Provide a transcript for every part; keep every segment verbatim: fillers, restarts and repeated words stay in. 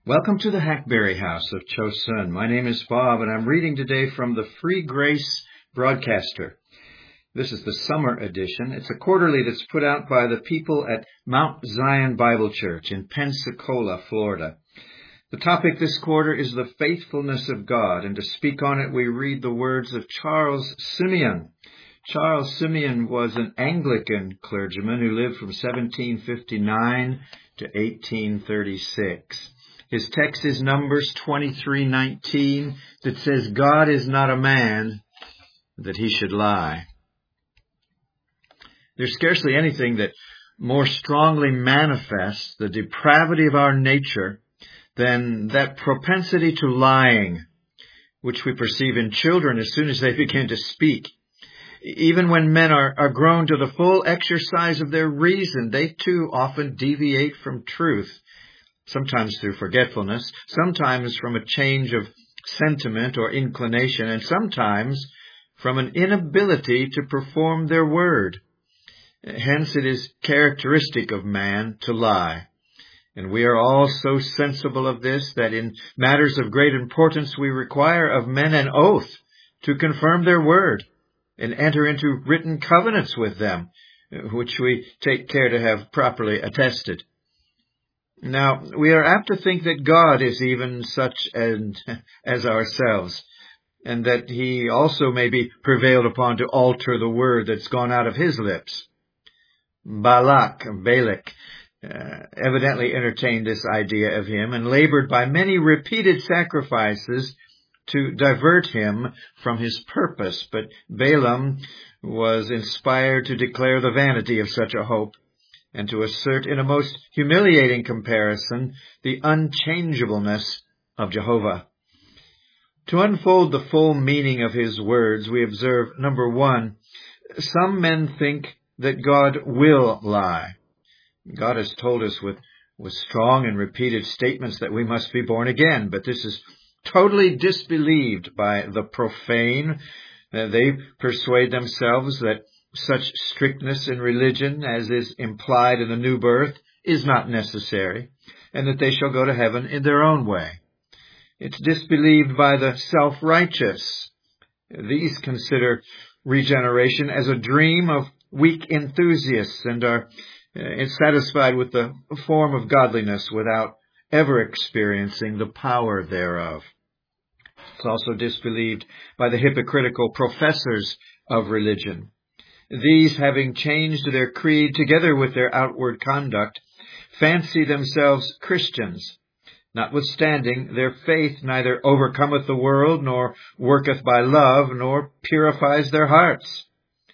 Welcome to the Hackberry House of Chosun. My name is Bob, and I'm reading today from the Free Grace Broadcaster. This is the summer edition. It's a quarterly that's put out by the people at Mount Zion Bible Church in Pensacola, Florida. The topic this quarter is the faithfulness of God, and to speak on it we read the words of Charles Simeon. Charles Simeon was an Anglican clergyman who lived from seventeen fifty-nine to eighteen thirty-six. His text is Numbers twenty-three nineteen that says, God is not a man that he should lie. There's scarcely anything that more strongly manifests the depravity of our nature than that propensity to lying, which we perceive in children as soon as they begin to speak. Even when men are, are grown to the full exercise of their reason, they too often deviate from truth. Sometimes through forgetfulness, sometimes from a change of sentiment or inclination, and sometimes from an inability to perform their word. Hence it is characteristic of man to lie. And we are all so sensible of this that in matters of great importance we require of men an oath to confirm their word and enter into written covenants with them, which we take care to have properly attested. Now, we are apt to think that God is even such an, as ourselves, and that he also may be prevailed upon to alter the word that's gone out of his lips. Balak, Balak, uh, evidently entertained this idea of him and labored by many repeated sacrifices to divert him from his purpose. But Balaam was inspired to declare the vanity of such a hope, and to assert in a most humiliating comparison the unchangeableness of Jehovah. To unfold the full meaning of his words, we observe, number one, some men think that God will lie. God has told us with, with strong and repeated statements that we must be born again, but this is totally disbelieved by the profane. Uh, they persuade themselves that such strictness in religion as is implied in the new birth is not necessary, and that they shall go to heaven in their own way. It's disbelieved by the self-righteous. These consider regeneration as a dream of weak enthusiasts and are uh, satisfied with the form of godliness without ever experiencing the power thereof. It's also disbelieved by the hypocritical professors of religion. These, having changed their creed together with their outward conduct, fancy themselves Christians. Notwithstanding, their faith neither overcometh the world, nor worketh by love, nor purifies their hearts.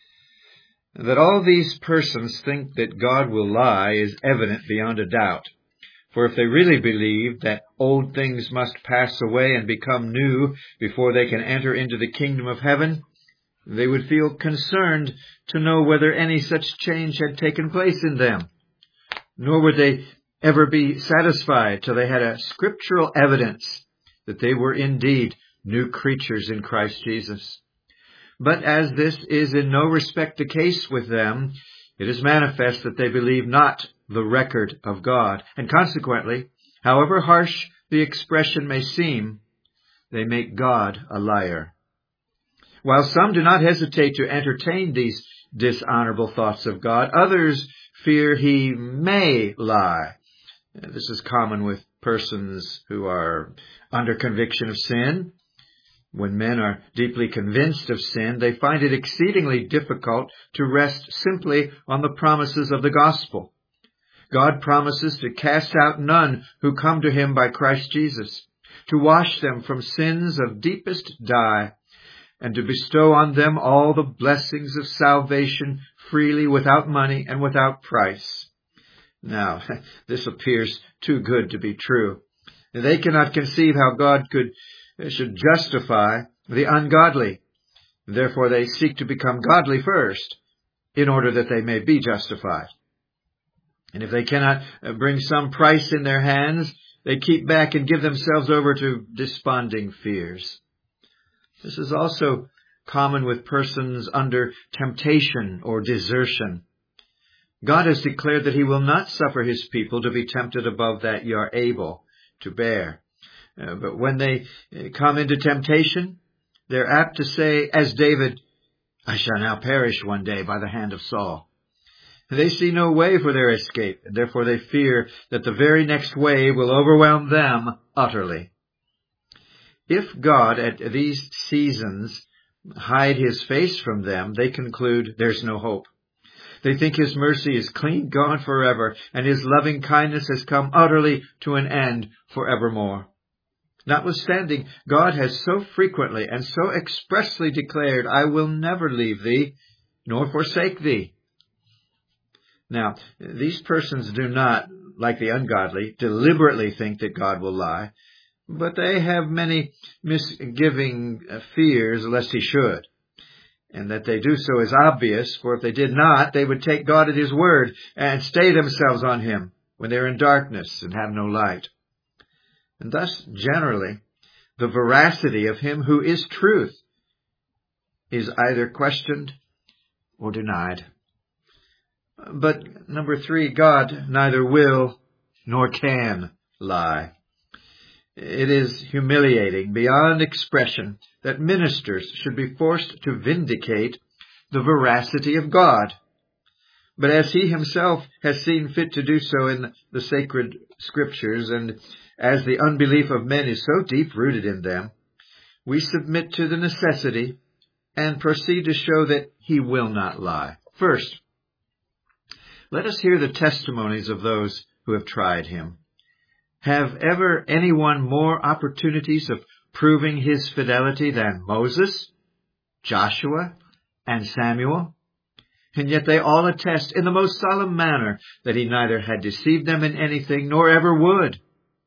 That all these persons think that God will lie is evident beyond a doubt. For if they really believed that old things must pass away and become new before they can enter into the kingdom of heaven, they would feel concerned to know whether any such change had taken place in them. Nor would they ever be satisfied till they had a scriptural evidence that they were indeed new creatures in Christ Jesus. But as this is in no respect the case with them, it is manifest that they believe not the record of God, and consequently, however harsh the expression may seem, they make God a liar. While some do not hesitate to entertain these dishonorable thoughts of God, others fear he may lie. This is common with persons who are under conviction of sin. When men are deeply convinced of sin, they find it exceedingly difficult to rest simply on the promises of the gospel. God promises to cast out none who come to him by Christ Jesus, to wash them from sins of deepest dye, and to bestow on them all the blessings of salvation freely, without money and without price. Now, this appears too good to be true. They cannot conceive how God could should justify the ungodly. Therefore, they seek to become godly first, in order that they may be justified. And if they cannot bring some price in their hands, they keep back and give themselves over to desponding fears. This is also common with persons under temptation or desertion. God has declared that he will not suffer his people to be tempted above that ye are able, to bear. Uh, but when they come into temptation, they're apt to say, as David, I shall now perish one day by the hand of Saul. They see no way for their escape, and therefore they fear that the very next wave will overwhelm them utterly. If God at these seasons hide his face from them, they conclude there's no hope. They think his mercy is clean gone forever, and his loving kindness has come utterly to an end forevermore. Notwithstanding, God has so frequently and so expressly declared, I will never leave thee, nor forsake thee. Now, these persons do not, like the ungodly, deliberately think that God will lie, but they have many misgiving fears lest he should. And that they do so is obvious, for if they did not, they would take God at his word and stay themselves on him when they are in darkness and have no light. And thus, generally, the veracity of him who is truth is either questioned or denied. But number three, God neither will nor can lie. It is humiliating beyond expression that ministers should be forced to vindicate the veracity of God. But as he himself has seen fit to do so in the sacred scriptures, and as the unbelief of men is so deep-rooted in them, we submit to the necessity and proceed to show that he will not lie. First, let us hear the testimonies of those who have tried him. Have ever anyone more opportunities of proving his fidelity than Moses, Joshua, and Samuel? And yet they all attest in the most solemn manner that he neither had deceived them in anything nor ever would.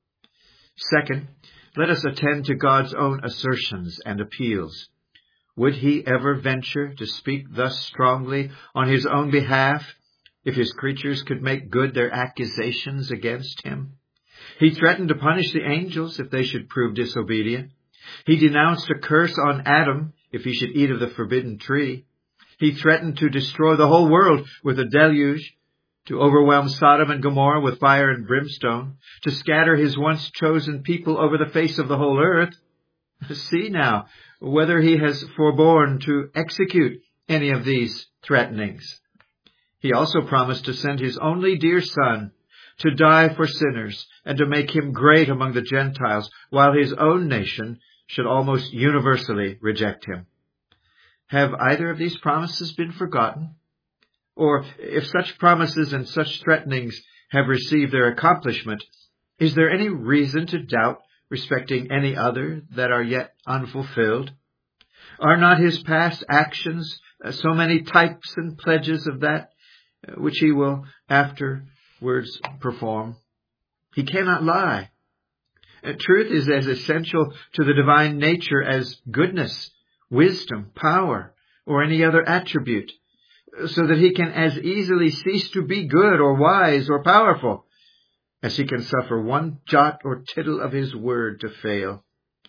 Second, let us attend to God's own assertions and appeals. Would he ever venture to speak thus strongly on his own behalf if his creatures could make good their accusations against him? He threatened to punish the angels if they should prove disobedient. He denounced a curse on Adam if he should eat of the forbidden tree. He threatened to destroy the whole world with a deluge, to overwhelm Sodom and Gomorrah with fire and brimstone, to scatter his once chosen people over the face of the whole earth. See now whether he has forborne to execute any of these threatenings. He also promised to send his only dear Son to die for sinners and to make him great among the Gentiles, while his own nation should almost universally reject him. Have either of these promises been forgotten? Or if such promises and such threatenings have received their accomplishment, is there any reason to doubt respecting any other that are yet unfulfilled? Are not his past actions so many types and pledges of that which he will afterwards perform? He cannot lie. Truth is as essential to the divine nature as goodness, wisdom, power, or any other attribute, so that he can as easily cease to be good or wise or powerful as he can suffer one jot or tittle of his word to fail.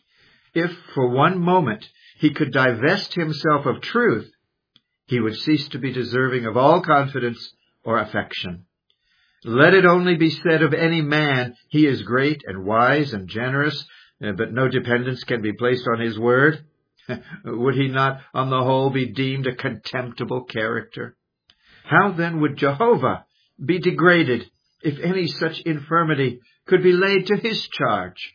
If for one moment he could divest himself of truth, he would cease to be deserving of all confidence or affection. Let it only be said of any man, he is great and wise and generous, but no dependence can be placed on his word. Would he not, on the whole, be deemed a contemptible character? How then would Jehovah be degraded if any such infirmity could be laid to his charge?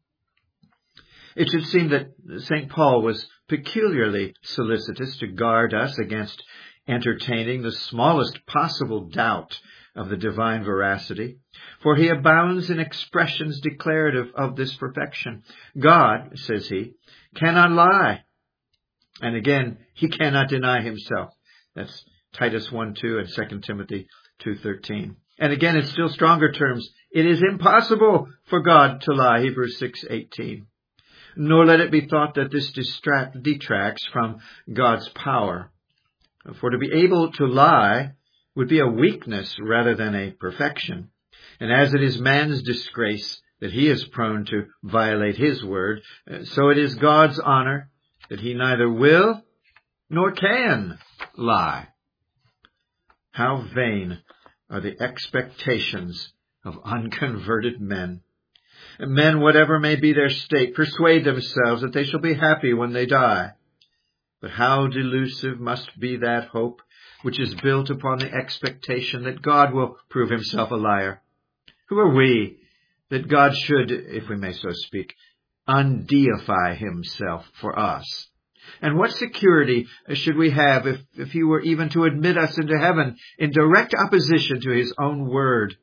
It should seem that Saint Paul was peculiarly solicitous to guard us against entertaining the smallest possible doubt of the divine veracity, for he abounds in expressions declarative of this perfection. God, says he, cannot lie. And again, he cannot deny himself. That's Titus one two and Second Timothy two thirteen. And again, in still stronger terms, it is impossible for God to lie, Hebrews six eighteen. Nor let it be thought that this distract, detracts from God's power. For to be able to lie would be a weakness rather than a perfection. And as it is man's disgrace that he is prone to violate his word, so it is God's honor that he neither will nor can lie. How vain are the expectations of unconverted men. Men, whatever may be their state, persuade themselves that they shall be happy when they die. But how delusive must be that hope which is built upon the expectation that God will prove himself a liar. Who are we that God should, if we may so speak, undeify himself for us? And what security should we have if, if he were even to admit us into heaven in direct opposition to his own word?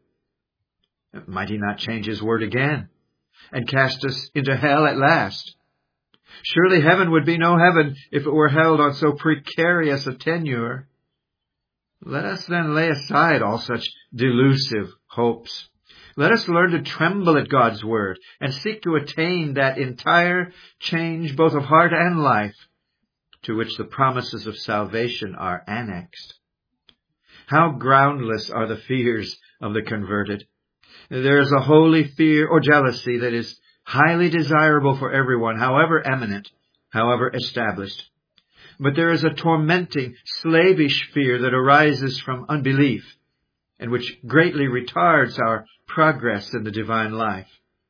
Might he not change his word again and cast us into hell at last? Surely heaven would be no heaven if it were held on so precarious a tenure. Let us then lay aside all such delusive hopes. Let us learn to tremble at God's word and seek to attain that entire change both of heart and life to which the promises of salvation are annexed. How groundless are the fears of the converted. There is a holy fear or jealousy that is highly desirable for everyone, however eminent, however established. But there is a tormenting, slavish fear that arises from unbelief, and which greatly retards our progress in the divine life.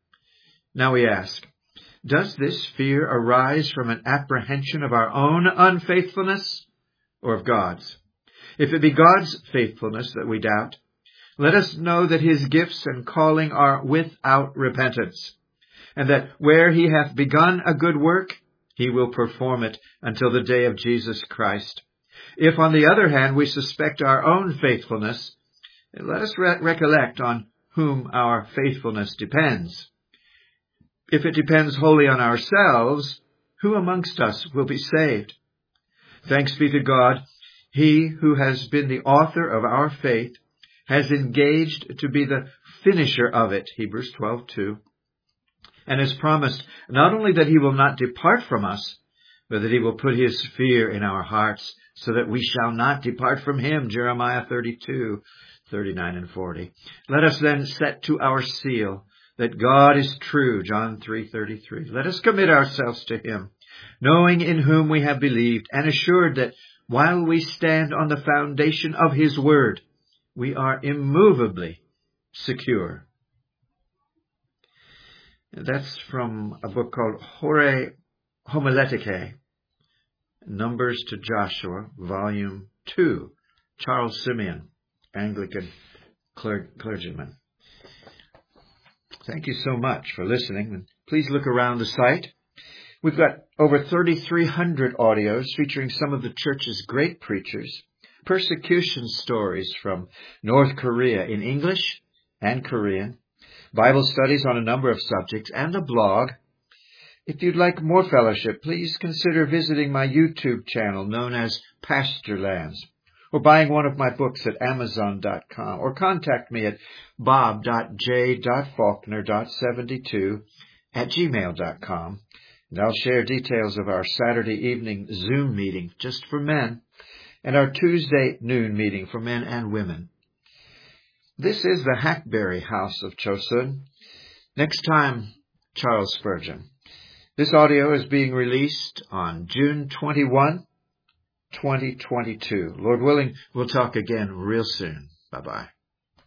Now we ask, does this fear arise from an apprehension of our own unfaithfulness or of God's? If it be God's faithfulness that we doubt, let us know that his gifts and calling are without repentance, and that where he hath begun a good work, he will perform it until the day of Jesus Christ. If, on the other hand, we suspect our own faithfulness, let us re- recollect on whom our faithfulness depends. If it depends wholly on ourselves, who amongst us will be saved? Thanks be to God, he who has been the author of our faith has engaged to be the finisher of it, Hebrews twelve two, and has promised not only that he will not depart from us, but that he will put his fear in our hearts so that we shall not depart from him, Jeremiah thirty-two, thirty-nine and forty. Let us then set to our seal that God is true, John three thirty-three. Let us commit ourselves to him, knowing in whom we have believed, and assured that while we stand on the foundation of his word, we are immovably secure. That's from a book called Hore Homiletike, Numbers to Joshua, Volume two, Charles Simeon, Anglican cler- clergyman. Thank you so much for listening. And please look around the site. We've got over thirty-three hundred audios featuring some of the church's great preachers, persecution stories from North Korea in English and Korean, Bible studies on a number of subjects, and a blog. If you'd like more fellowship, please consider visiting my YouTube channel known as Pastorlands, or buying one of my books at amazon dot com, or contact me at bob dot j dot faulkner dot seventy-two at gmail dot com. And I'll share details of our Saturday evening Zoom meeting just for men and our Tuesday noon meeting for men and women. This is the Hackberry House of Chosun. Next time, Charles Spurgeon. This audio is being released on June twenty-first, twenty twenty-two. Lord willing, we'll talk again real soon. Bye-bye.